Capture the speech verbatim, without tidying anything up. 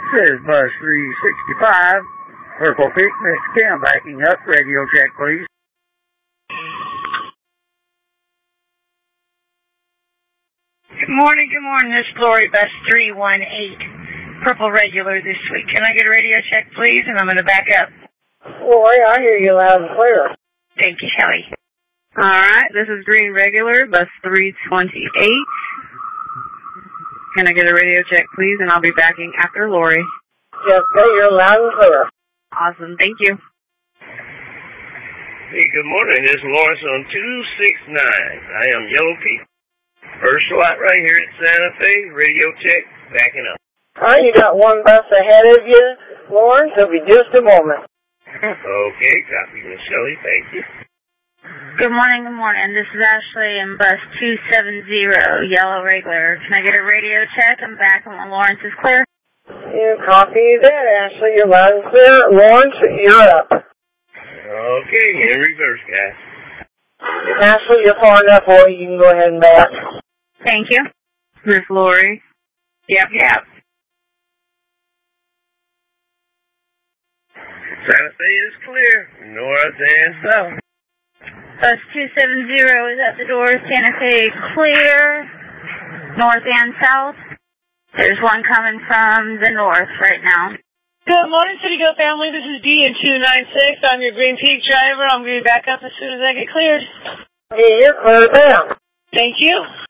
This is bus three sixty-five, Purple Peak, Mexican, backing up. Radio check, please. Good morning, good morning. This is Lori, bus three one eight, Purple Regular this week. Can I get a radio check, please? And I'm going to back up. Lori, I hear you loud and clear. Thank you, Kelly. All right, this is Green Regular, bus three twenty-eight. Can I get a radio check, please? And I'll be backing after Lori. Jessica, you're loud and clear. Awesome, thank you. Hey, good morning. This is Lawrence on two six nine. I am Yellow Peak. First slot right here at Santa Fe. Radio check, backing up. All right, you got one bus ahead of you, Lawrence. It'll be just a moment. Okay, copy, Miss Shelley. Thank you. Good morning, good morning. This is Ashley in bus two seventy, Yellow Regular. Can I get a radio check? I'm back and Lawrence is clear. You copy that, Ashley. You're loud and clear. Lawrence, you're up. Okay, in reverse, guys. Ashley, you're far enough away. You can go ahead and back. Thank you. Miss Lori. Yep, yep. Santa Fe is clear. North and south. Bus two seventy is at the door. Santa Fe clear. North and south. There's one coming from the north right now. Good morning, City Go family. This is D in two nine six. I'm your Green Peak driver. I'm going to be back up as soon as I get cleared. Hey, you're clear now. Thank you.